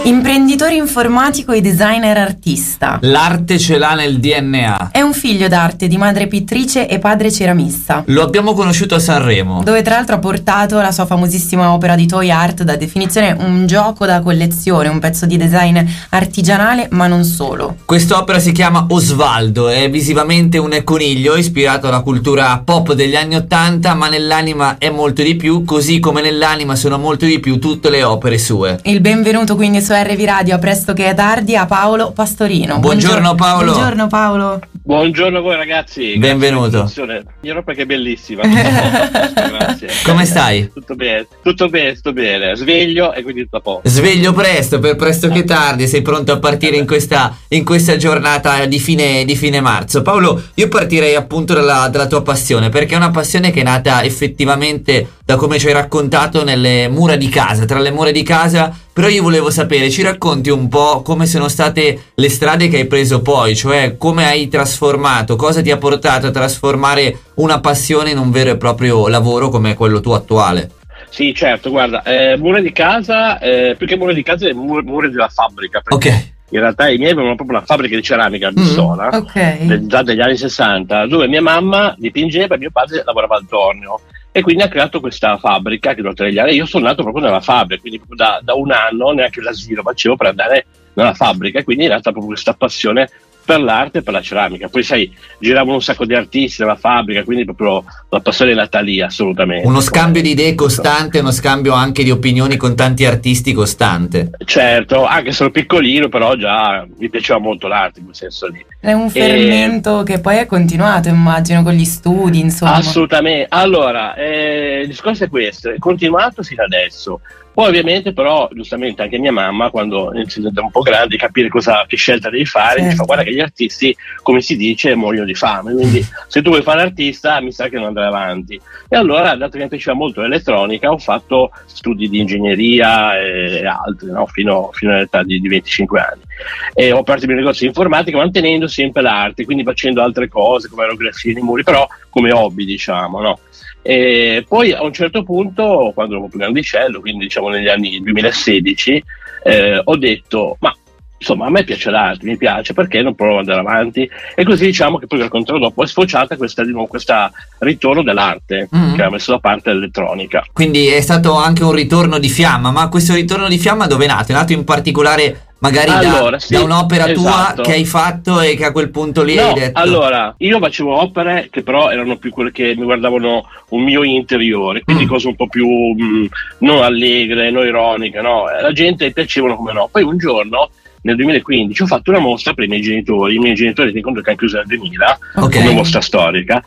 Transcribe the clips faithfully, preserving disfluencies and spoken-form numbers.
Imprenditore informatico e designer artista. L'arte ce l'ha nel D N A. È un figlio d'arte di madre pittrice e padre ceramista. Lo abbiamo conosciuto a Sanremo, dove tra l'altro ha portato la sua famosissima opera di toy art, da definizione un gioco da collezione, un pezzo di design artigianale, ma non solo. Quest'opera si chiama Osvaldo, è visivamente un coniglio ispirato alla cultura pop degli anni ottanta, ma nell'anima è molto di più, così come nell'anima sono molto di più tutte le opere sue. Il benvenuto quindi su R V Radio, a presto che è tardi, a Paolo Pastorino. Buongiorno, buongiorno Paolo. Buongiorno Paolo. Buongiorno a voi ragazzi. Benvenuto. La roba che è bellissima. Grazie. Come stai? Tutto bene, tutto bene, tutto bene. Sveglio e quindi tutto a posto. Sveglio presto, per presto che tardi. Sei pronto a partire in questa, in questa giornata di fine, di fine marzo. Paolo, io partirei appunto dalla, dalla tua passione, perché è una passione che è nata effettivamente, da come ci hai raccontato, nelle mura di casa, tra le mura di casa. Però io volevo sapere, ci racconti un po' come sono state le strade che hai preso poi, cioè come hai trasformato, cosa ti ha portato a trasformare una passione in un vero e proprio lavoro come quello tuo attuale? Sì, certo, guarda, eh, mura di casa, eh, più che mura di casa è mura, mura della fabbrica. Ok. In realtà i miei avevano proprio una fabbrica di ceramica a Bissona, mm, okay. de, già degli anni sessanta, dove mia mamma dipingeva e mio padre lavorava al tornio. E quindi ha creato questa fabbrica che durante gli anni, io sono nato proprio nella fabbrica, quindi proprio da, da un anno neanche l'asilo facevo per andare nella fabbrica, e quindi è nata proprio questa passione per l'arte e per la ceramica. Poi sai, giravano un sacco di artisti nella fabbrica, quindi proprio la passione è nata lì, assolutamente. Uno scambio di idee costante, uno scambio anche di opinioni con tanti artisti costante. Certo, anche se ero piccolino, però già mi piaceva molto l'arte in quel senso lì. È un fermento e... che poi è continuato, immagino, con gli studi, insomma. Assolutamente. Allora, eh, il discorso è questo, è continuato fino adesso. Poi ovviamente però, giustamente, anche mia mamma, quando si diventa un po' grande, capire cosa, che scelta devi fare, certo. mi fa: guarda che gli artisti, come si dice, muoiono di fame, quindi se tu vuoi fare artista mi sa che non andrai avanti. E allora, dato che mi piaceva molto l'elettronica, ho fatto studi di ingegneria e altri, no? fino, fino all'età di, di venticinque anni. E ho aperto il mio negozio di informatica, mantenendo sempre l'arte, quindi facendo altre cose come aerografie nei muri, però come hobby, diciamo, no? E poi a un certo punto, quando ero più grandicello, quindi diciamo negli anni duemilasedici, eh, ho detto: ma insomma, a me piace l'arte, mi piace, perché non provo ad andare avanti? E così, diciamo, che poi racconterò dopo, è sfociata questa, di nuovo, questa ritorno dell'arte, mm-hmm. che ha messo da parte l'elettronica. Quindi è stato anche un ritorno di fiamma, ma questo ritorno di fiamma dove è nato? È nato in particolare magari allora, da, sì, da un'opera esatto. tua che hai fatto e che a quel punto lì no, hai detto? Allora, io facevo opere che però erano più quelle che mi guardavano un mio interiore, quindi mm. cose un po' più mh, non allegre, non ironiche, no? La gente piacevano come no. Poi un giorno, nel duemilaquindici, ho fatto una mostra per i miei genitori. I miei genitori, ti conto che hanno chiuso nel duemila, okay. come mostra storica.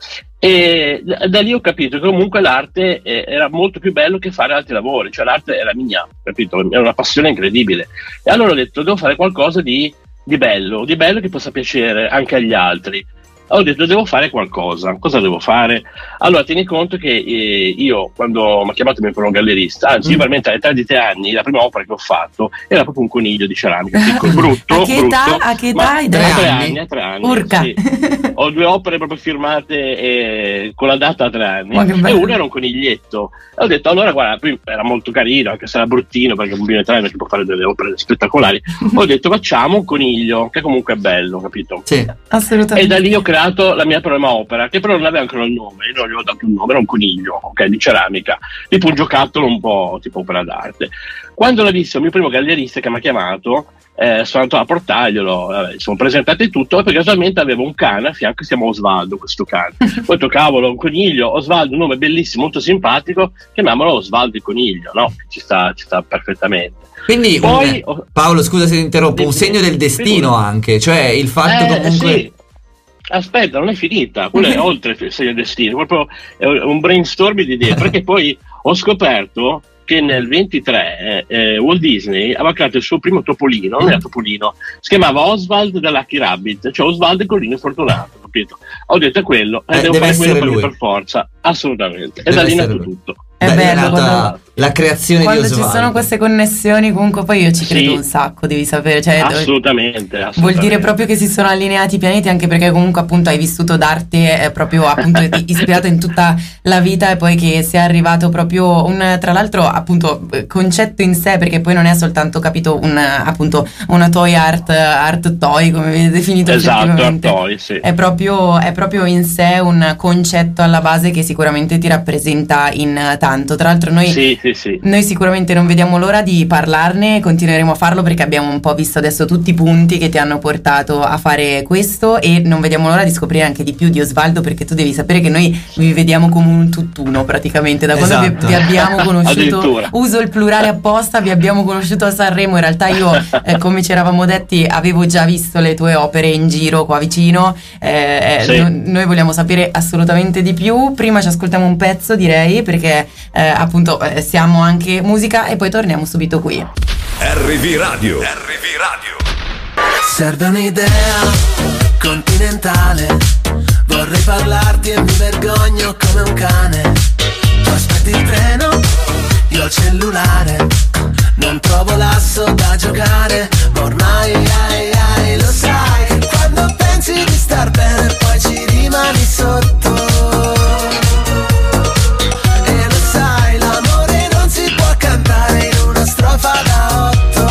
E da, da lì ho capito che comunque l'arte eh, era molto più bello che fare altri lavori, cioè l'arte era mia, capito? Era una passione incredibile. E allora ho detto: devo fare qualcosa di, di bello, di bello che possa piacere anche agli altri. Ho detto: devo fare qualcosa. Cosa devo fare? Allora, tieni conto che eh, io, quando mi ha chiamato mi un gallerista, anzi, mm. io veramente all'età di tre anni, la prima opera che ho fatto era proprio un coniglio di ceramica, piccolo, brutto. A che brutto, età? A che età hai? Tre, tre anni? anni, a tre anni. Urca. Sì. Ho due opere proprio firmate eh, con la data a tre anni, e uno era un coniglietto. E ho detto: allora, guarda, prima era molto carino, anche se era bruttino, perché un bambino di tre anni che può fare delle opere spettacolari. Ho detto: facciamo un coniglio, che comunque è bello, capito? Sì, assolutamente. E da lì ho creato la mia prima opera, che però non aveva ancora il nome, io non gli ho dato un nome, era un coniglio, ok, di ceramica, tipo un giocattolo un po' tipo opera d'arte. Quando l'ho visto il mio primo gallerista che mi ha chiamato, eh, sono andato a portarglielo, vabbè, sono presentato e tutto, e poi casualmente avevo un cane a fianco che si chiama Osvaldo, questo cane. Poi ho detto: cavolo, un coniglio, Osvaldo, un nome bellissimo, molto simpatico, chiamiamolo Osvaldo il coniglio, no? Ci sta, ci sta perfettamente. Quindi poi, un, Paolo, scusa se ti interrompo, un segno del destino anche, cioè il fatto eh, comunque... Sì. Aspetta, non è finita, quello è oltre il segno del destino, proprio è un brainstorming di idee, perché poi ho scoperto che nel ventitré eh, Walt Disney aveva creato il suo primo topolino, non era topolino, si chiamava Oswald the Lucky Rabbit, cioè Osvaldo il collino fortunato, capito? Ho detto: è quello, e eh, devo fare quello per, per forza, assolutamente, e da lì è nato tutto. È Beh, bello è nata, la creazione Quando di Osvaldo. ci sono queste connessioni, comunque poi io ci credo Sì. un sacco, devi sapere, cioè, Assolutamente, assolutamente. vuol dire proprio che si sono allineati i pianeti, anche perché comunque appunto hai vissuto d'arte eh, proprio appunto ispirato in tutta la vita, e poi che sia arrivato proprio un, tra l'altro appunto concetto in sé, perché poi non è soltanto, capito, un appunto una toy art, art toy come viene definito, Esatto, effettivamente. art toy, sì. È proprio, è proprio in sé un concetto alla base che sicuramente ti rappresenta in tanto. Tra l'altro noi, Sì, sì, sì. noi sicuramente non vediamo l'ora di parlarne, continueremo a farlo perché abbiamo un po' visto adesso tutti i punti che ti hanno portato a fare questo, e non vediamo l'ora di scoprire anche di più di Osvaldo, perché tu devi sapere che noi vi vediamo come un tutt'uno praticamente, da quando Esatto. vi, vi abbiamo conosciuto, Addirittura. uso il plurale apposta, vi abbiamo conosciuto a Sanremo. In realtà io eh, come ci eravamo detti avevo già visto le tue opere in giro qua vicino, eh, Sì. no- noi vogliamo sapere assolutamente di più. Prima ci ascoltiamo un pezzo, direi, perché eh, appunto eh, siamo anche musica, e poi torniamo subito qui. R V Radio. R V Radio. Serve un'idea continentale, vorrei parlarti e mi vergogno come un cane. Tu aspetti il treno, io ho il cellulare, non trovo l'asso da giocare, ma ormai ai, ai, lo sai che quando pensi di star bene poi ci rimani sotto. E lo sai, l'amore non si può cantare in una strofa da otto.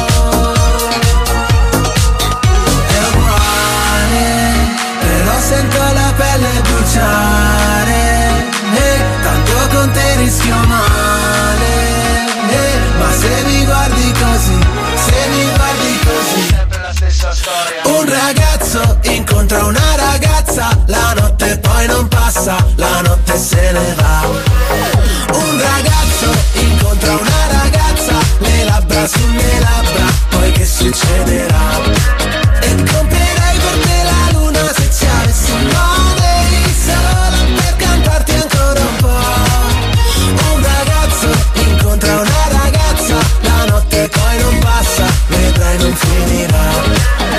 È uguale, però sento la pelle bruciare, e tanto con te rischio male, e ma se mi guardi così, se mi guardi così, sempre la stessa storia. Un ragazzo incontra una ragazza, la notte poi non passa, la notte se ne va. Un ragazzo incontra una ragazza, le labbra sulle labbra, poi che succederà? E comprerei per te la luna se ci avessi un Monday solo per cantarti ancora un po'. Un ragazzo incontra una ragazza, la notte poi non passa, vedrai non finirà.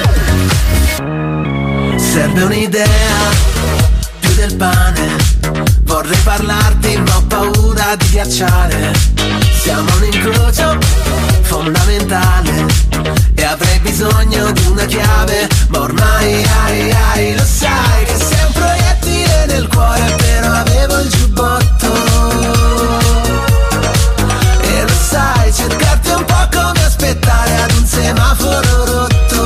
Serve un'idea, più del pane, vorrei parlarti ma ho paura di ghiacciare. Siamo un incrocio fondamentale e avrei bisogno di una chiave, ma ormai ai, ai, lo sai che sei un proiettile nel cuore, però avevo il giubbotto. E lo sai, cercarti è un po' come aspettare ad un semaforo rotto.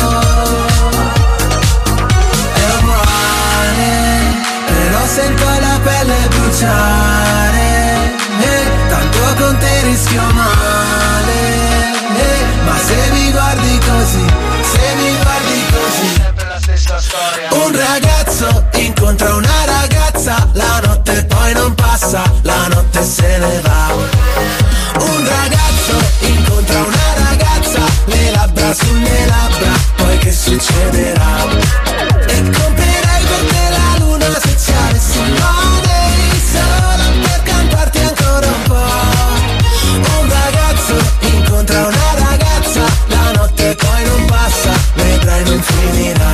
È uguale, però sento la pelle bruciare, e tanto con te rischio male, e ma se mi guardi così, se mi guardi così, sempre la stessa storia. Un ragazzo incontra una ragazza, la notte poi non passa, la notte se ne va. Un ragazzo incontra una ragazza, le labbra sulle labbra, poi che succederà? E comprerei per te la luna se ci avessi un Monday solo per cantarti ancora un po'. Un ragazzo incontra una ragazza, la notte poi non passa, vedrai non finirà.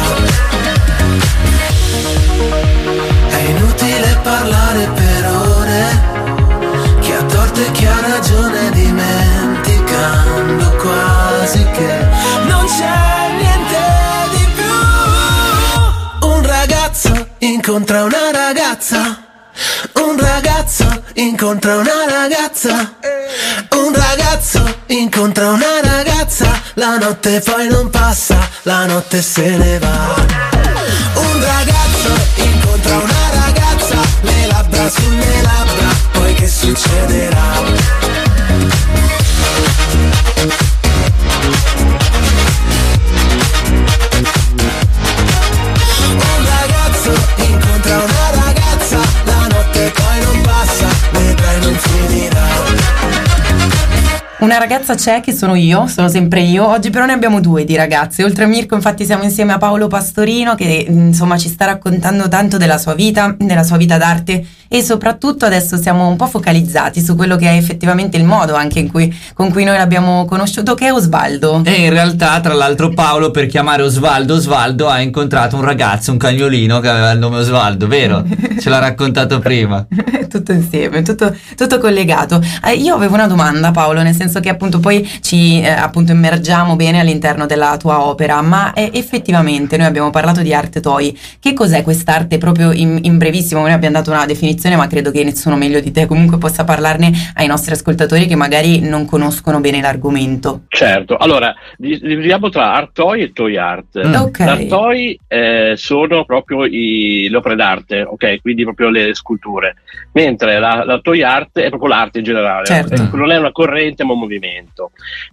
È inutile parlare per ore, chi ha torto e chi ha ragione, dimenticando quasi che non c'è niente di più. Un ragazzo incontra una ragazza, un ragazzo incontra una ragazza, un ragazzo incontra una ragazza, la notte poi non passa, la notte se ne va. Un ragazzo incontra una ragazza, le labbra sulle labbra, poi che succederà? Un ragazzo incontra una ragazza, la notte poi non passa, vedrai non finirà. Una una ragazza c'è, che sono io, sono sempre io. Oggi però ne abbiamo due di ragazze. Oltre a Mirko, infatti, siamo insieme a Paolo Pastorino, che insomma ci sta raccontando tanto della sua vita, della sua vita d'arte, e soprattutto adesso siamo un po' focalizzati su quello che è effettivamente il modo anche in cui, con cui noi l'abbiamo conosciuto, che è Osvaldo. E in realtà, tra l'altro, Paolo, per chiamare Osvaldo Osvaldo, ha incontrato un ragazzo, un cagnolino che aveva il nome Osvaldo, vero? Ce l'ha raccontato prima. Tutto insieme, tutto, tutto collegato. Eh, io avevo una domanda, Paolo, nel senso che appunto poi ci eh, appunto immergiamo bene all'interno della tua opera, ma eh, effettivamente noi abbiamo parlato di art toy. Che cos'è quest'arte proprio in, in brevissimo? Noi abbiamo dato una definizione, ma credo che nessuno meglio di te comunque possa parlarne ai nostri ascoltatori che magari non conoscono bene l'argomento. Certo, allora dividiamo tra art toy e toy art. Mm. Okay. L'art toy eh, sono proprio i, le opere d'arte, ok? Quindi proprio le sculture, mentre la, la toy art è proprio l'arte in generale. Certo. Eh, non è una corrente ma un movimento.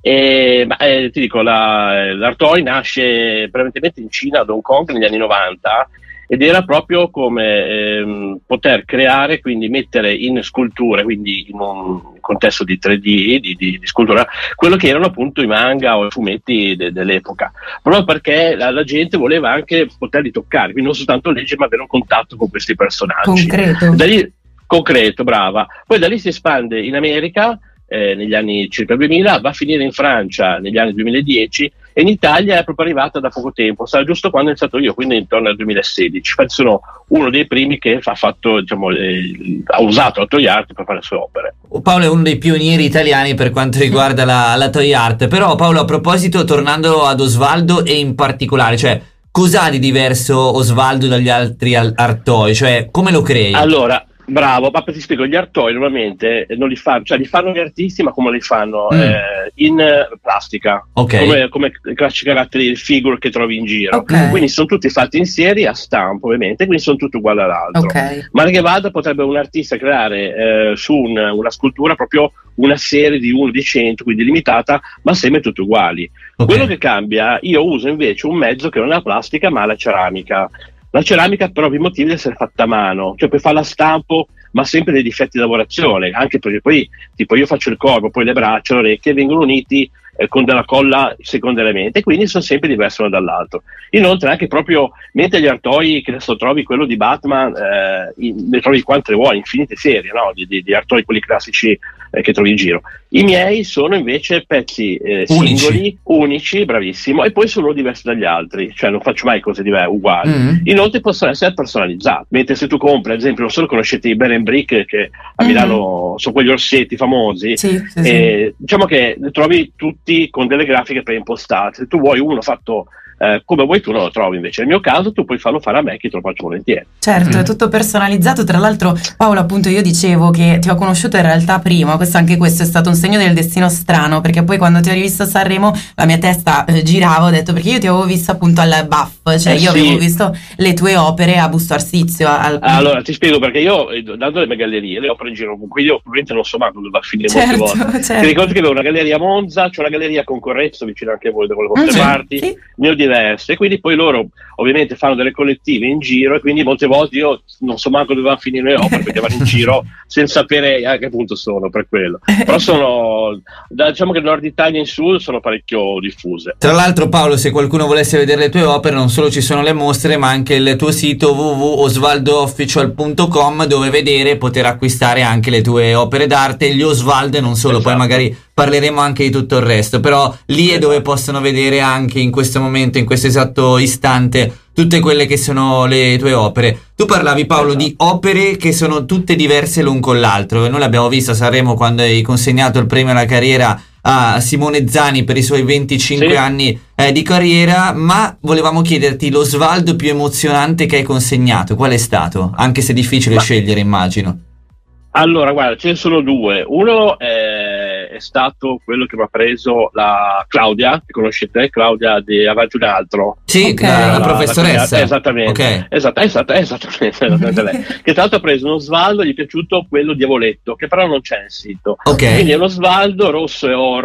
E, ma, eh, ti dico, la, l'art toy nasce prevalentemente in Cina, ad Hong Kong, negli anni novanta, ed era proprio come ehm, poter creare, quindi mettere in sculture, quindi in un contesto di tre D, di, di, di scultura, quello che erano appunto i manga o i fumetti de, dell'epoca, proprio perché la, la gente voleva anche poterli toccare, quindi non soltanto leggere ma avere un contatto con questi personaggi. Concreto. Da lì, concreto, brava. Poi da lì si espande in America, eh, negli anni circa duemila, va a finire in Francia negli anni duemiladieci, e in Italia è proprio arrivata da poco tempo, sarà giusto quando ho iniziato io, quindi intorno al duemilasedici. Infatti sono uno dei primi che ha fatto, diciamo, eh, ha usato la toy art per fare le sue opere. Paolo è uno dei pionieri italiani per quanto riguarda la, la toy art. Però Paolo, a proposito, tornando ad Osvaldo e in particolare, cioè cos'ha di diverso Osvaldo dagli altri art toy? Cioè come lo crei? Allora, bravo, ma ti spiego, gli art toy normalmente non li fanno, cioè li fanno gli artisti, ma come li fanno? Mm. Eh, in plastica, Okay. come, come i classici caratteri figure che trovi in giro. Ok. Quindi sono tutti fatti in serie, a stampo ovviamente, quindi sono tutti uguali all'altro. Ok. Male che vada, potrebbe un artista creare eh, su un, una scultura proprio una serie di uno di cento, quindi limitata, ma sempre tutti uguali. Ok. Quello che cambia, io uso invece un mezzo che non è la plastica ma la ceramica. La ceramica per ovvi motivi deve essere fatta a mano, cioè puoi farla a stampo, ma sempre dei difetti di lavorazione, anche perché poi tipo io faccio il corpo, poi le braccia, le orecchie vengono uniti eh, con della colla secondariamente, e quindi sono sempre diversi uno dall'altro. Inoltre anche proprio, mentre gli art toy, che adesso trovi quello di Batman, eh, in, ne trovi quante vuoi, infinite serie, no? di, di, di art toy, quelli classici eh, che trovi in giro. I miei sono invece pezzi eh, Unici. singoli, unici, bravissimo, e poi sono diversi dagli altri, cioè non faccio mai cose diverse, uguali. Mm. Inoltre possono essere personalizzati, mentre se tu compri, ad esempio, non solo conoscete i Ben and Brick, che a Mhm. Milano sono quegli orsetti famosi, Sì, sì, sì. eh, diciamo che li trovi tutti con delle grafiche preimpostate. Se tu vuoi uno fatto eh, come vuoi tu, non lo trovi. Invece nel mio caso tu puoi farlo fare a me, che te lo faccio volentieri. Certo, Mm. è tutto personalizzato. Tra l'altro, Paolo, appunto, io dicevo che ti ho conosciuto in realtà prima. Questo, anche questo è stato un segno del destino strano, perché poi quando ti ho rivisto a Sanremo la mia testa eh, girava, ho detto, perché io ti avevo visto appunto al B A F, cioè Eh, io sì. avevo visto le tue opere a Busto Arsizio. Al... Allora ti spiego, perché io eh, dando le mie gallerie le opere in giro, quindi io ovviamente non so manco dove va a finire molte certo, volte. Ti certo. ricordo che avevo una galleria a Monza, c'è una galleria a Concorrezzo vicino anche a voi, da quelle vostre Mm, sì, parti, sì. ne ho diverse, e quindi poi loro ovviamente fanno delle collettive in giro, e quindi molte volte io non so manco dove vanno a finire le opere, perché vanno in giro senza sapere a che punto sono, per quello. Però sono, da, diciamo che Nord Italia in Sud sono parecchio diffuse. Tra l'altro, Paolo, se qualcuno volesse vedere le tue opere, non solo ci sono le mostre, ma anche il tuo sito w w w punto osvaldo official punto com, dove vedere e poter acquistare anche le tue opere d'arte, gli Osvaldo e non solo. Esatto. Poi magari parleremo anche di tutto il resto, però lì è dove possono vedere anche in questo momento, in questo esatto istante, tutte quelle che sono le tue opere. Tu parlavi, Paolo, Esatto. di opere che sono tutte diverse l'un con l'altro, e noi l'abbiamo visto a Sanremo quando hai consegnato il premio alla carriera a Simone Zani per i suoi venticinque Sì. anni eh, di carriera, ma volevamo chiederti lo Osvaldo più emozionante che hai consegnato, qual è stato? Anche se è difficile Ma- scegliere, immagino. Allora, guarda, ce ne sono due. Uno è, è stato quello che mi ha preso la Claudia, che conoscete, Claudia di Avanti un altro. Sì, Ok. la, la La- professoressa. la- esattamente. Ok. Esatto, esatto, esattamente, esattamente lei. Che tra l'altro ha preso uno Osvaldo, gli è piaciuto quello diavoletto, che però non c'è nel sito. Ok. Quindi è uno Osvaldo rosso e oro,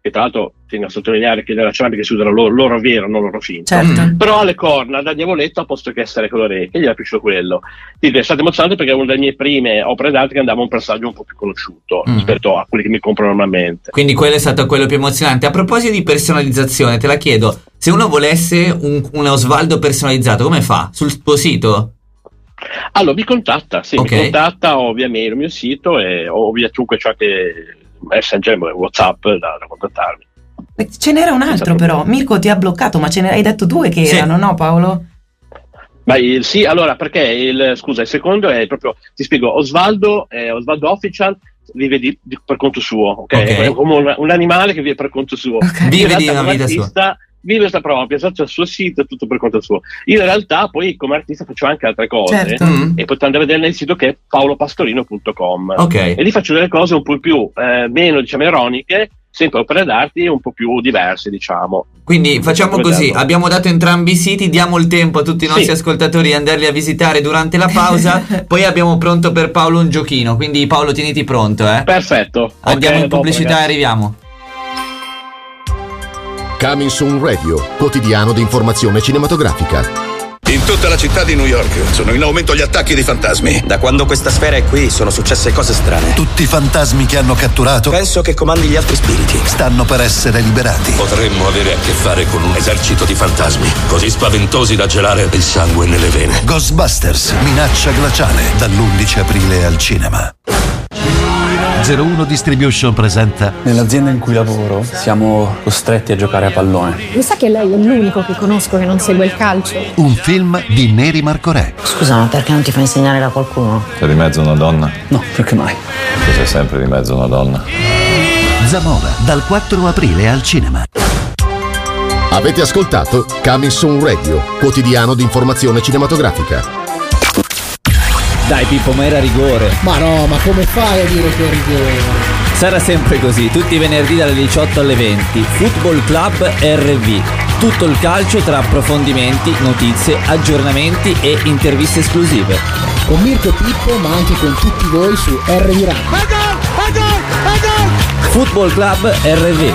che tra l'altro tengo a sottolineare che nella ceramica si usano l'oro, l'oro vero, non l'oro finto, Certo. però ha le corna da diavoletto a posto che essere colore, che gli era piaciuto quello. Dico, è stato emozionante perché è una delle mie prime opere d'arte che andava a un personaggio un po' più conosciuto Mm. rispetto a quelli che mi compro normalmente. Quindi quello è stato quello più emozionante. A proposito di personalizzazione, te la chiedo, se uno volesse un, un Osvaldo personalizzato, come fa? Sul tuo sito? Allora mi contatta, sì, Ok. mi contatta o via mail il mio sito e, o via comunque c'è anche Messenger, WhatsApp da, da contattarmi. Ce n'era un altro però, Mirko ti ha bloccato, ma ce ne hai detto due che Sì. erano, no Paolo? Ma il, sì, allora perché il, scusa, il secondo è proprio, ti spiego, Osvaldo, eh, Osvaldo Official vive di, di- per conto suo, ok? Ok. È come un, un animale che vive per conto suo. Ok. In Vive realtà, di una come vita sua. artista, vive questa propria, esatto, il suo sito, è tutto per conto suo. Io in realtà poi come artista faccio anche altre cose Certo. Mm. e potete andare a vedere nel sito che è paolo pastorino punto com. Ok. E lì faccio delle cose un po' più, eh, meno diciamo ironiche, sempre opere d'arte un po' più diverse, diciamo. Quindi facciamo Come così, vederlo. abbiamo dato entrambi i siti, diamo il tempo a tutti i nostri Sì. ascoltatori di andarli a visitare durante la pausa, poi abbiamo pronto per Paolo un giochino, quindi Paolo tieniti pronto, eh. Perfetto. Andiamo Ok, in dopo, pubblicità e ragazzi. arriviamo. Coming Soon Radio, quotidiano di informazione cinematografica. In tutta la città di New York sono in aumento gli attacchi di fantasmi. Da quando questa sfera è qui sono successe cose strane. Tutti i fantasmi che hanno catturato Penso che comandi gli altri spiriti. stanno per essere liberati. Potremmo avere a che fare con un esercito di fantasmi, così spaventosi da gelare il sangue nelle vene. Ghostbusters, minaccia glaciale, dall'undici aprile al cinema. zero uno Distribution presenta Nell'azienda in cui lavoro siamo costretti a giocare a pallone. Mi sa che lei è l'unico che conosco che non segue il calcio. un film di Neri Marcorè. Scusa, ma perché non ti fa insegnare da qualcuno? C'è di mezzo una donna? No, più che mai. C'è sempre di mezzo una donna. Zamora, dal quattro aprile al cinema. Avete ascoltato Coming Soon Radio, quotidiano di informazione cinematografica. Dai Pippo, ma era rigore. Ma no, ma come fai a dire che è rigore? Sarà sempre così, tutti i venerdì dalle diciotto alle venti. Football Club R V. Tutto il calcio tra approfondimenti, notizie, aggiornamenti e interviste esclusive. Con Mirko e Pippo, ma anche con tutti voi su R V Radio. Football Club R V.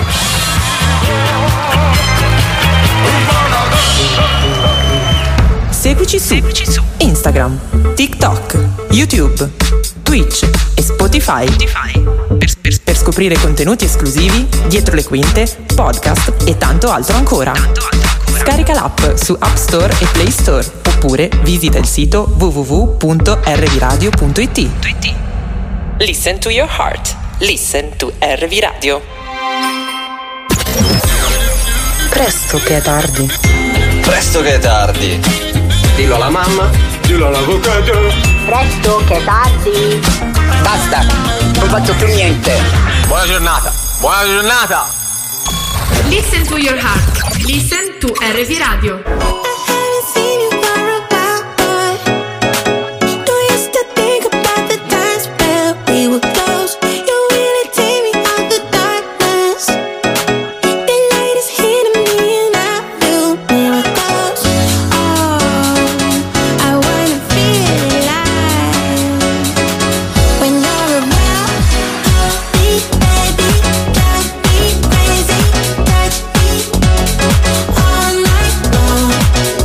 Seguici su, Instagram, TikTok, YouTube, Twitch e Spotify per, per- per scoprire contenuti esclusivi, dietro le quinte, podcast e tanto altro ancora. Scarica l'app su App Store e Play Store oppure visita il sito w w w punto r v radio punto i t. Listen to your heart. Listen to R V Radio. Presto che è tardi. Presto che è tardi. Dillo alla mamma. Dillo all'avvocato. Presto che è tardi. Basta, non faccio più niente. Buona giornata. Buona giornata. Listen to your heart. Listen to R V Radio. All night long.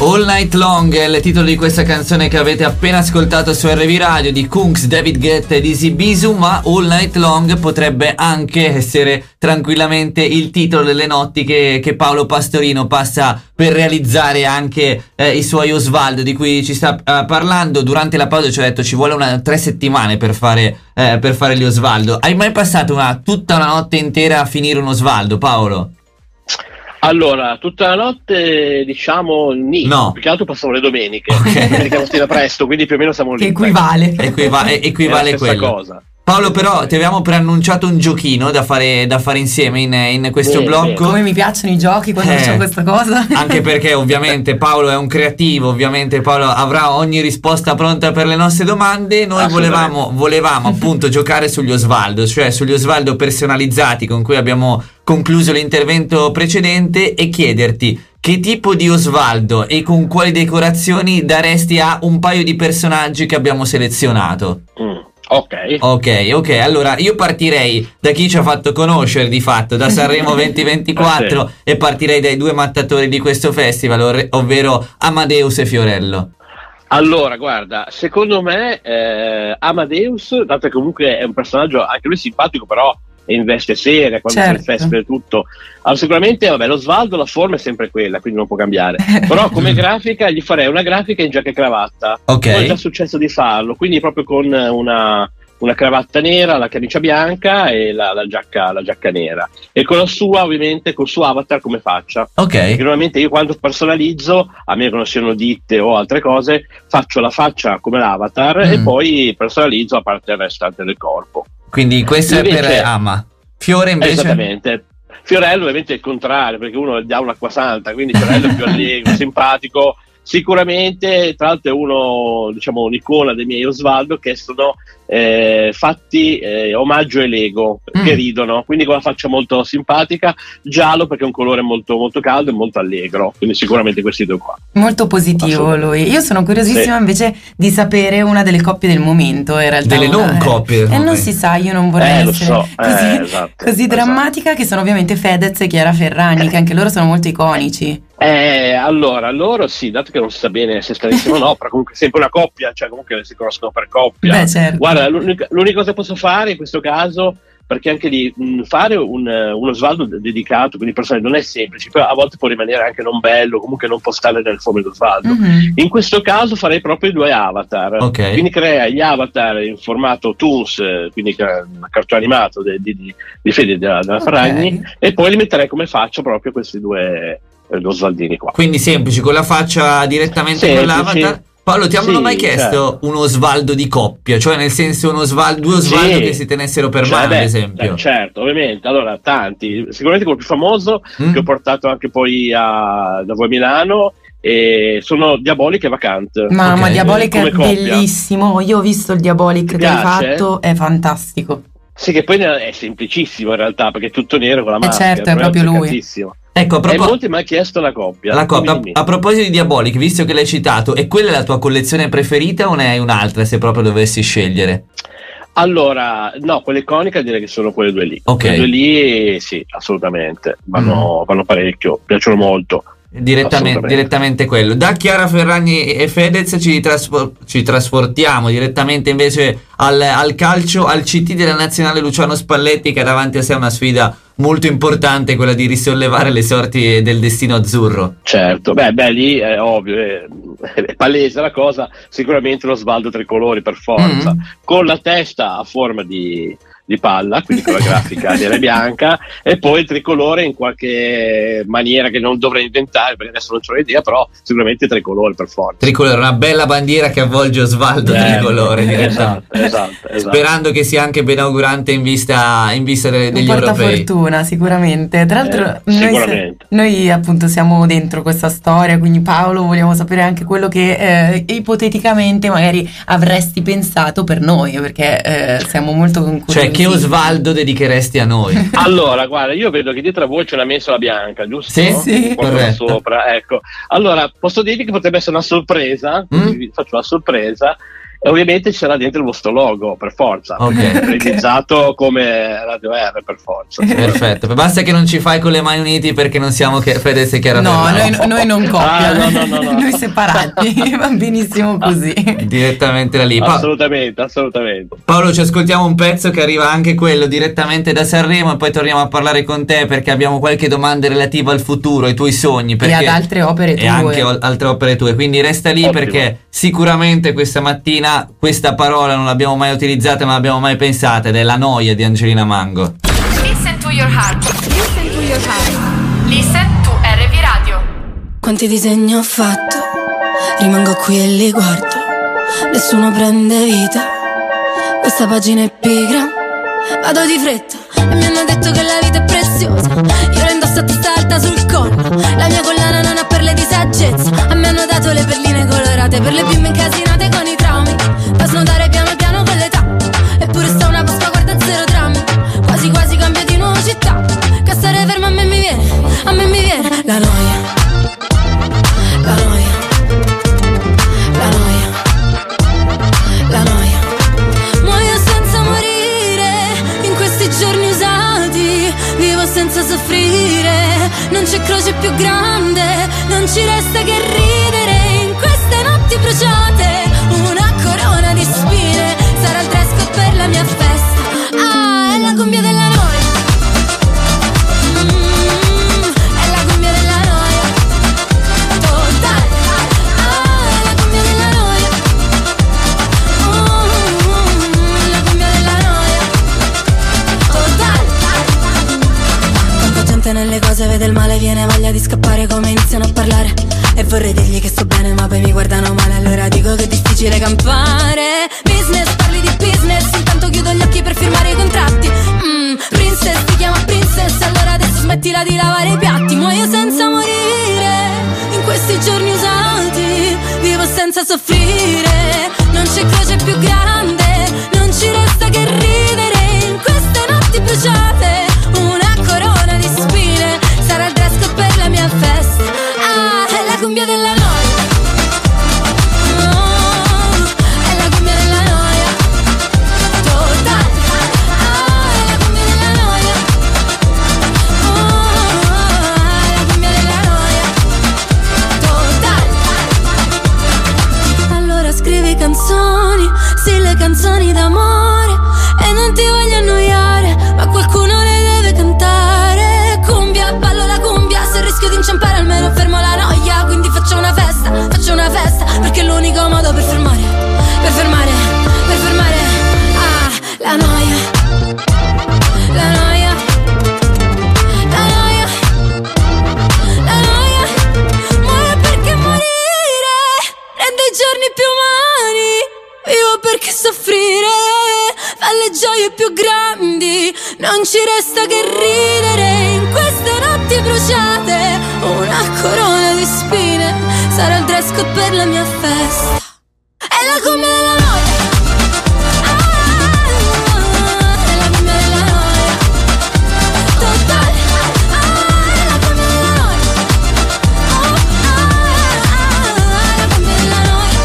All Night Long è il titolo di questa canzone che avete appena ascoltato su R V Radio di Kungs, David Guetta ed Easy Bisu, ma All Night Long potrebbe anche essere tranquillamente il titolo delle notti che, che Paolo Pastorino passa per realizzare anche eh, i suoi Osvaldo di cui ci sta uh, parlando. Durante la pausa ci ha detto ci vuole una, tre settimane per fare, eh, per fare gli Osvaldo. Hai mai passato una, tutta una notte intera a finire un Osvaldo, Paolo? Allora, tutta la notte diciamo ni, no. Più che altro passavo le domeniche, okay. Domenica mattina presto, quindi più o meno siamo lì. Che equivale. Equiva- equivale è quello. Cosa. Paolo, però ti avevamo preannunciato un giochino da fare, da fare insieme in, in questo bene, blocco. bene. Come mi piacciono i giochi quando Eh, facciamo questa cosa. Anche perché ovviamente Paolo è un creativo, ovviamente Paolo avrà ogni risposta pronta per le nostre domande. Noi volevamo, volevamo appunto giocare sugli Osvaldo, cioè sugli Osvaldo personalizzati con cui abbiamo concluso l'intervento precedente, e chiederti che tipo di Osvaldo e con quali decorazioni daresti a un paio di personaggi che abbiamo selezionato. Mm. Ok. Ok, ok, allora io partirei da chi ci ha fatto conoscere di fatto, da Sanremo venti ventiquattro, ah, sì. E partirei dai due mattatori di questo festival, or- ovvero Amadeus e Fiorello. Allora, guarda, secondo me eh, Amadeus, dato che comunque è un personaggio anche lui simpatico, però è in veste seria, quando certo. c'è il festival e tutto. Allora, sicuramente, vabbè, lo Osvaldo, la forma è sempre quella, quindi non può cambiare. Però come grafica gli farei una grafica in giacca e cravatta. Ok. Poi è già successo di farlo, quindi proprio con una, una cravatta nera, la camicia bianca e la, la, giacca, la giacca nera. E con la sua, ovviamente, col suo avatar come faccia. Ok. Perché normalmente io quando personalizzo, a meno che non siano ditte o altre cose, faccio la faccia come l'avatar Mm. e poi personalizzo a parte il restante del corpo. Quindi questo Invece- è per Ama. Fiore invece? Esattamente. Fiorello ovviamente è il contrario, perché uno gli dà un'acqua santa, quindi Fiorello è più allegro, simpatico. Sicuramente, tra l'altro, è uno, diciamo, un'icona dei miei Osvaldo, che sono eh, fatti eh, omaggio ai Lego, Mm. che ridono, quindi con la faccia molto simpatica, giallo perché è un colore molto, molto caldo e molto allegro, quindi sicuramente questi due qua. Molto positivo lui. Io sono curiosissima Sì. invece di sapere una delle coppie del momento, in realtà. Delle una- non coppie del E non momento. si sa, io non vorrei Eh, lo essere so, così, eh, esatto, così esatto. drammatica, che sono ovviamente Fedez e Chiara Ferragni, che anche loro sono molto iconici. Eh, allora, loro sì, dato che non si sa bene se sta insieme o no, però comunque è sempre una coppia, cioè comunque si conoscono per coppia. Beh, certo. Guarda, l'unica, l'unica cosa che posso fare in questo caso, perché anche lì mh, fare un, uno Osvaldo dedicato, quindi personale, non è semplice, però a volte può rimanere anche non bello, comunque non può stare nel forma di Osvaldo. Mhm. In questo caso farei proprio i due avatar, Ok. quindi crea gli avatar in formato Toons, eh, quindi ca- cartone animato de- di, di, di Fede della, della Ok. Ferragni, e poi li metterei come faccia proprio questi due eh, Osvaldini qua. Quindi semplici, con la faccia direttamente con Semplici. l'avatar. Paolo, ti hanno Sì, mai chiesto certo. un Osvaldo di coppia? Cioè nel senso uno Osvaldo, due Osvaldo Sì. che si tenessero per Cioè, mano, beh, ad esempio. eh, certo, ovviamente. Allora, tanti. Sicuramente quello più famoso, Mm. che ho portato anche poi a, da voi a Milano, e sono Diabolic e Vacant. Mamma, Ok. Diabolic è Come coppia. bellissimo. Io ho visto il Diabolic Ti che hai piace? fatto, è fantastico. Sì, che poi è semplicissimo in realtà, perché è tutto nero con la Eh, maschera. certo, è però proprio lui. azzeccatissimo. Ecco, a E propos- molti mi hanno chiesto la coppia. la coppia. Dimmi, dimmi. A proposito di Diabolic, visto che l'hai citato, è quella la tua collezione preferita o ne hai un'altra se proprio dovessi scegliere? Allora, no, quella iconica direi che sono quelle due lì. Ok. Quelle due lì, sì, assolutamente. Vanno, Mm. vanno parecchio, piacciono molto. Direttamente, Assolutamente. direttamente quello. Da Chiara Ferragni e Fedez ci, traspo- ci trasportiamo direttamente invece al, al calcio, al C T della nazionale Luciano Spalletti, che ha davanti a sé una sfida molto importante, quella di risollevare le sorti del destino azzurro. Certo, beh, beh, lì è ovvio, è, è palese la cosa, sicuramente lo Svaldo tricolori per forza, Mm. con la testa a forma di, di palla, quindi con la grafica nera e bianca, e poi il tricolore in qualche maniera che non dovrei inventare, perché adesso non c'ho l'idea, però sicuramente tricolore per forza. Tricolore, una bella bandiera che avvolge Osvaldo Eh, tricolore, direttamente. esatto, esatto, esatto. Sperando che sia anche benaugurante in vista, in vista de- Un degli europei. portafortuna sicuramente. Tra l'altro Eh, noi, sicuramente. noi appunto siamo dentro questa storia, quindi Paolo vogliamo sapere anche quello che eh, ipoteticamente magari avresti pensato per noi, perché eh, siamo molto incuriositi. Cioè, che Osvaldo dedicheresti a noi? Allora, guarda, io vedo che dietro a voi c'è una mensola bianca, giusto? Sì, sì, Qualcosa corretto. sopra, ecco. Allora, posso dirvi che potrebbe essere una sorpresa, Mm? vi faccio una sorpresa, E ovviamente ci sarà dentro il vostro logo, per forza. Ok. Realizzato come Radio R, per forza. Perfetto, basta che non ci fai con le mani unite perché non siamo che Fedez e Chiara No, Ferragni. noi, noi non coppia, Ah, no, no, no, no. noi separati, va benissimo così. Direttamente da lì. Pa- Assolutamente, assolutamente. Paolo, ci ascoltiamo un pezzo che arriva anche quello direttamente da Sanremo e poi torniamo a parlare con te perché abbiamo qualche domanda relativa al futuro, ai tuoi sogni perché... E ad altre opere tue. E anche o- altre opere tue, quindi resta lì. Ottimo. Perché sicuramente questa mattina questa parola non l'abbiamo mai utilizzata, ma l'abbiamo mai pensata, ed è la noia di Angelina Mango. Listen to your heart. Listen to your heart. Listen to R V Radio. Quanti disegni ho fatto, rimango qui e li guardo, nessuno prende vita, questa pagina è pigra, vado di fretta e mi hanno detto che la vita è preziosa, io la indosso a testa alta sul collo, la mia collana non ha perle di saggezza, a me hanno dato le perline colorate per le bimbe incasinate con i traumi, da snodare piano piano con l'età, eppure sta una Pasqua guarda zero drammi, quasi quasi cambio di nuovo città, che stare fermo a me mi viene, a me mi viene la noia. La noia, la noia, la noia. Muoio senza morire in questi giorni usati, vivo senza soffrire, non c'è croce più grande, non ci resta che ridere in queste notti bruciate, una corona di spine, sarà il dress code per la mia festa, ah, è la cumbia della noia. Nelle cose vede il male, viene voglia di scappare come iniziano a parlare e vorrei dirgli che sto bene ma poi mi guardano male, allora dico che è difficile campare. Business, parli di business, intanto chiudo gli occhi per firmare i contratti. mm, Princess, ti chiama princess, allora adesso smettila di lavare i piatti. Muoio senza morire in questi giorni usati, vivo senza soffrire, non c'è croce più grande, non ci resta che ridere in queste notti bruciate, una corona di spine, sarà il dress code per la mia festa, ah, è la cumbia della noia, oh, è la cumbia della noia, totale, ah, è la cumbia della noia, oh, è la cumbia della noia, totale. Allora scrivi canzoni, sì, le canzoni d'amore, e non ti voglio annoiare, ma qualcuno le deve cantare. Cumbia, ballo la cumbia, se rischio di inciampare almeno fermo la noia, quindi faccio una festa, faccio una festa, perché è l'unico modo per fermare, per fermare, per fermare, ah, la noia, la noia, la noia, la noia. Muore perché morire rende i giorni più umani, vivo perché soffrire fa le gioie più grandi, non ci resta che ridere in queste notti bruciate, una corona di spine, sarà il dress code per la mia festa, è la cumbia della noia, ah, è la cumbia della noia, totale, ah, è la cumbia della noia, oh, ah, è la cumbia della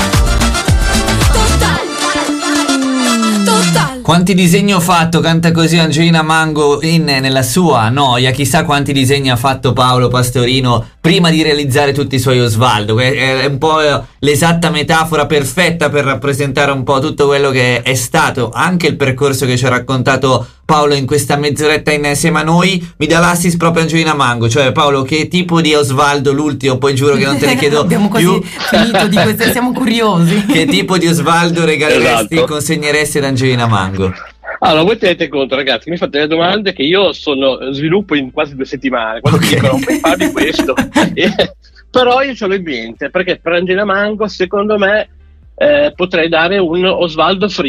noia, totale, totale. Quanti disegni ho fatto, canta così Angelina Mango in, nella sua noia. Chissà quanti disegni ha fatto Paolo Pastorino prima di realizzare tutti i suoi Osvaldo. È, è un po' l'esatta metafora perfetta per rappresentare un po' tutto quello che è stato anche il percorso che ci ha raccontato Paolo in questa mezz'oretta insieme a noi. Mi dà l'assist proprio Angelina Mango, cioè Paolo, che tipo di Osvaldo, l'ultimo, poi giuro che non te ne chiedo abbiamo più. quasi finito di questo, siamo curiosi. Che tipo di Osvaldo regaleresti, Esatto. consegneresti ad Angelina Mango? Allora, voi tenete conto, ragazzi, mi fate delle domande che io sono sviluppo in quasi due settimane, quando Ok. mi dicono puoi fare di questo. E- però io ce l'ho in mente, perché per Angelina Mango, secondo me, eh, potrei dare un Osvaldo Frida.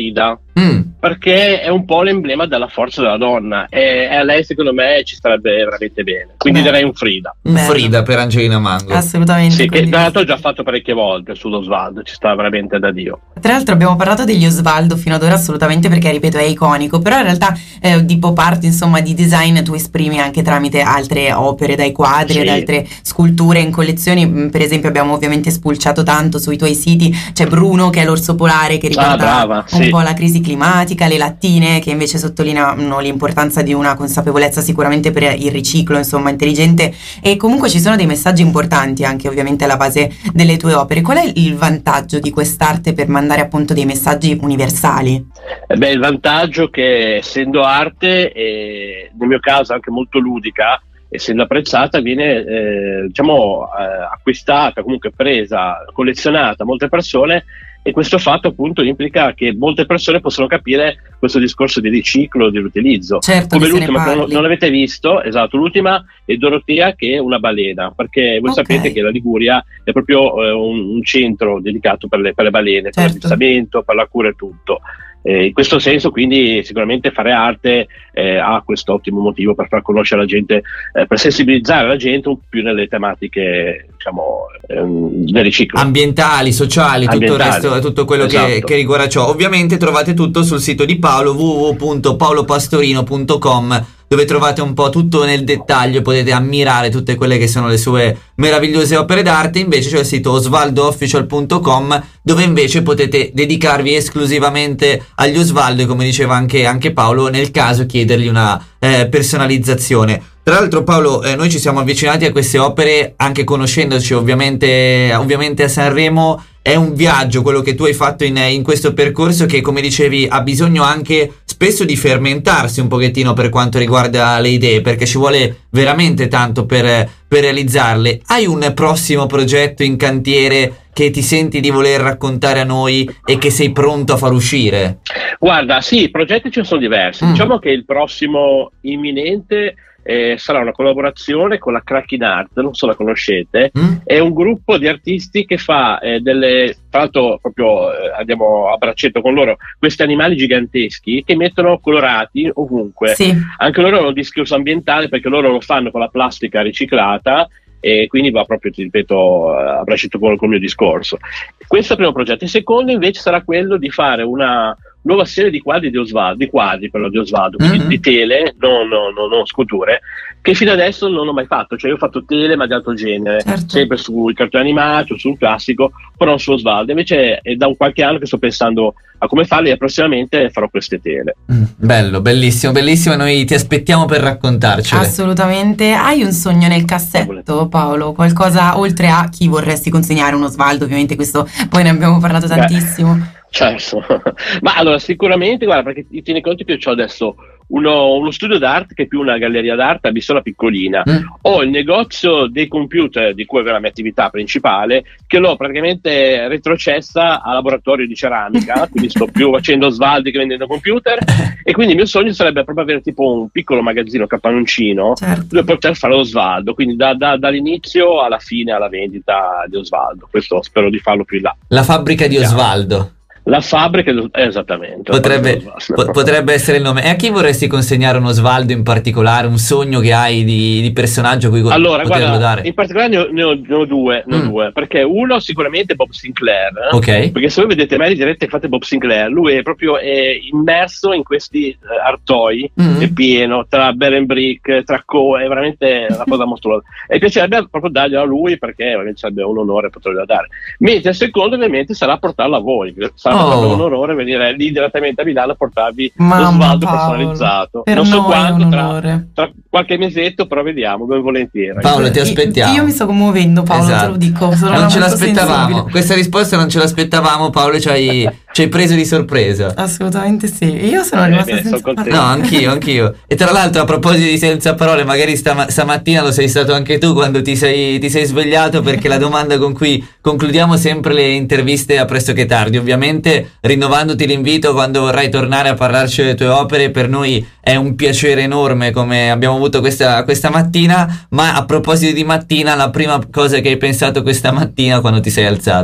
Mm. Perché è un po' l'emblema della forza della donna e a lei secondo me ci starebbe veramente bene, quindi Beh. direi un Frida un Bello. Frida per Angelina Mango, assolutamente, sì, che tra l'altro ho già fatto parecchie volte sull'Osvaldo, ci sta veramente da Dio. Tra l'altro abbiamo parlato degli Osvaldo fino ad ora assolutamente perché ripeto è iconico, però in realtà eh, di pop art, insomma di design tu esprimi anche tramite altre opere, dai quadri ad sì. altre sculture in collezioni. Per esempio abbiamo ovviamente spulciato tanto sui tuoi siti, c'è Bruno che è l'orso polare che riguarda ah, brava, un sì. po' la crisi climatica, le lattine che invece sottolineano l'importanza di una consapevolezza sicuramente per il riciclo, insomma intelligente, e comunque ci sono dei messaggi importanti anche ovviamente alla base delle tue opere. Qual è il vantaggio di quest'arte per mandare appunto dei messaggi universali? Eh beh, il vantaggio che essendo arte e nel mio caso anche molto ludica, essendo apprezzata, viene eh, diciamo eh, acquistata, comunque presa, collezionata da molte persone, e questo fatto appunto implica che molte persone possono capire questo discorso di riciclo, di riutilizzo. Certo, come l'ultima che non, non avete visto, esatto, l'ultima è Dorotea, che è una balena, perché voi okay. sapete che la Liguria è proprio eh, un, un centro dedicato per le, per le balene, certo. per l'avvistamento, per la cura e tutto. Eh, in questo senso quindi sicuramente fare arte eh, ha questo ottimo motivo per far conoscere la gente, eh, per sensibilizzare la gente un po' più nelle tematiche diciamo ehm, del riciclo, ambientali, sociali, ambientali. tutto il resto, tutto quello esatto. che, che riguarda ciò. Ovviamente trovate tutto sul sito di Paolo, w w w punto paolo pastorino punto com, dove trovate un po' tutto nel dettaglio, potete ammirare tutte quelle che sono le sue meravigliose opere d'arte. Invece c'è il sito osvaldo official punto com, dove invece potete dedicarvi esclusivamente agli Osvaldo e, come diceva anche, anche Paolo, nel caso chiedergli una eh, personalizzazione. Tra l'altro Paolo, eh, noi ci siamo avvicinati a queste opere anche conoscendoci ovviamente, ovviamente a Sanremo. È un viaggio quello che tu hai fatto in, in questo percorso che, come dicevi, ha bisogno anche spesso di fermentarsi un pochettino per quanto riguarda le idee, perché ci vuole veramente tanto per, per realizzarle. Hai un prossimo progetto in cantiere che ti senti di voler raccontare a noi e che sei pronto a far uscire? Guarda, sì, i progetti ce ne sono diversi. Mm. Diciamo che il prossimo imminente Eh, sarà una collaborazione con la Cracking Art, non so la conoscete, mm? è un gruppo di artisti che fa eh, delle, tra l'altro proprio eh, andiamo a braccetto con loro, questi animali giganteschi che mettono colorati ovunque, sì. anche loro hanno un discorso ambientale perché loro lo fanno con la plastica riciclata e quindi va proprio, ti ripeto, a braccetto con, con il mio discorso. Questo è il primo progetto. Il secondo invece sarà quello di fare una nuova serie di quadri di Osvaldo, di quadri però di Osvaldo, quindi mm-hmm. di tele, non, non, non, non sculture, che fino adesso non ho mai fatto. Cioè io ho fatto tele ma di altro genere, certo. sempre sul cartone animato, sul classico, però non su Osvaldo. Invece è da un qualche anno che sto pensando a come farli e prossimamente farò queste tele. Mm, bello, bellissimo, bellissimo. Noi ti aspettiamo per raccontarcele. Assolutamente. Hai un sogno nel cassetto, Paolo? Qualcosa oltre a chi vorresti consegnare un Osvaldo? Ovviamente questo poi ne abbiamo parlato tantissimo. Beh. Certo, ma allora sicuramente, guarda, perché ti tieni conto che io ho adesso uno, uno studio d'arte che è più una galleria d'arte a Bissola piccolina, mm. ho il negozio dei computer di cui è la mia attività principale, che l'ho praticamente retrocessa a laboratorio di ceramica, quindi sto più facendo svaldi che vendendo computer, e quindi il mio sogno sarebbe proprio avere tipo un piccolo magazzino capanoncino, certo. dove poter fare lo svaldo, quindi da, da, dall'inizio alla fine alla vendita di Osvaldo. Questo spero di farlo più in là. La fabbrica di Osvaldo. La fabbrica, esattamente. Potrebbe, po- potrebbe essere il nome. E a chi vorresti consegnare uno Osvaldo in particolare? Un sogno che hai di, di personaggio a cui allora, poterlo guarda, dare? In particolare ne ho, ne ho, ne ho due, ne ho mm. due, perché uno sicuramente è Bob Sinclair, eh? okay. perché se voi vedete mai in diretta e fate Bob Sinclair, lui è proprio è immerso in questi uh, artoi, mm. è pieno, tra Bear Brick, tra Co, è veramente una cosa mostruosa. E piacerebbe proprio darglielo a lui, perché veramente sarebbe un onore poterlo dare. Mentre il secondo ovviamente sarà portarlo a voi, sarà oh. un onore venire lì direttamente a Milano a portarvi Mamma, lo svaldo Paolo, personalizzato. Per non so quando, tra, tra qualche mesetto, però vediamo, ben volentieri. Paolo, ti aspettiamo. Io mi sto commuovendo, Paolo, esatto. te lo dico. Sono non ce l'aspettavamo. Sensibile. Questa risposta non ce l'aspettavamo, Paolo, ci hai, ci hai preso di sorpresa. Assolutamente sì. Io sono rimasta eh, senza parole. No, anch'io, anch'io. E tra l'altro, a proposito di senza parole, magari stama- stamattina lo sei stato anche tu quando ti sei, ti sei svegliato, perché la domanda con cui concludiamo sempre le interviste a Pressoché Tardi, ovviamente rinnovandoti l'invito quando vorrai tornare a parlarci delle tue opere, per noi è un piacere enorme come abbiamo avuto questa, questa mattina. Ma a proposito di mattina, la prima cosa che hai pensato questa mattina quando ti sei alzato?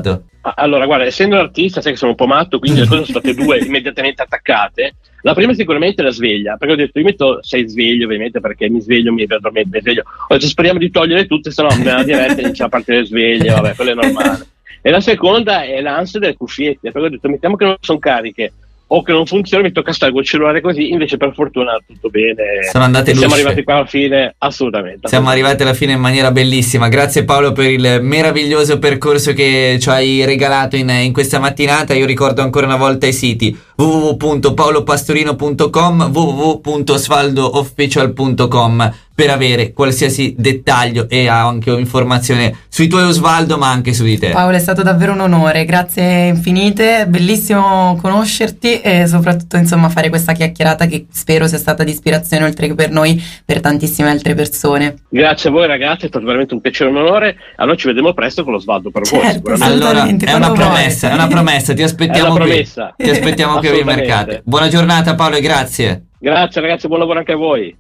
Allora, guarda, essendo un artista, sai che sono un po' matto, quindi le cose sono state due immediatamente attaccate. La prima sicuramente è la sveglia, perché ho detto, io metto sei sveglio ovviamente, perché mi sveglio, mi addormento, mi sveglio. Ho detto, speriamo di togliere tutte, se no me la diretta inizia a partire le sveglie, vabbè, quello è normale. E la seconda è l'ansia delle cuffiette, perché ho detto, mettiamo che non sono cariche, o che non funziona, mi tocca stare col cellulare così, invece per fortuna tutto bene. Sono andate siamo lucide. arrivati qua alla fine, assolutamente. Siamo arrivati alla fine in maniera bellissima. Grazie Paolo per il meraviglioso percorso che ci hai regalato in, in questa mattinata. Io ricordo ancora una volta i siti w w w punto paolo pastorino punto com, w w w punto osvaldo official punto com per avere qualsiasi dettaglio e anche informazione sui tuoi Osvaldo, ma anche su di te. Paolo, è stato davvero un onore, grazie infinite, bellissimo conoscerti e soprattutto insomma fare questa chiacchierata che spero sia stata di ispirazione oltre che per noi, per tantissime altre persone. Grazie a voi ragazzi, è stato veramente un piacere e un onore. Allora ci vedremo presto con l'Osvaldo per voi, certo, sicuramente. Allora è una promessa, è una promessa, ti aspettiamo qui. Promessa. Ti aspettiamo qui ai mercati. Buona giornata Paolo e grazie. Grazie ragazzi, buon lavoro anche a voi.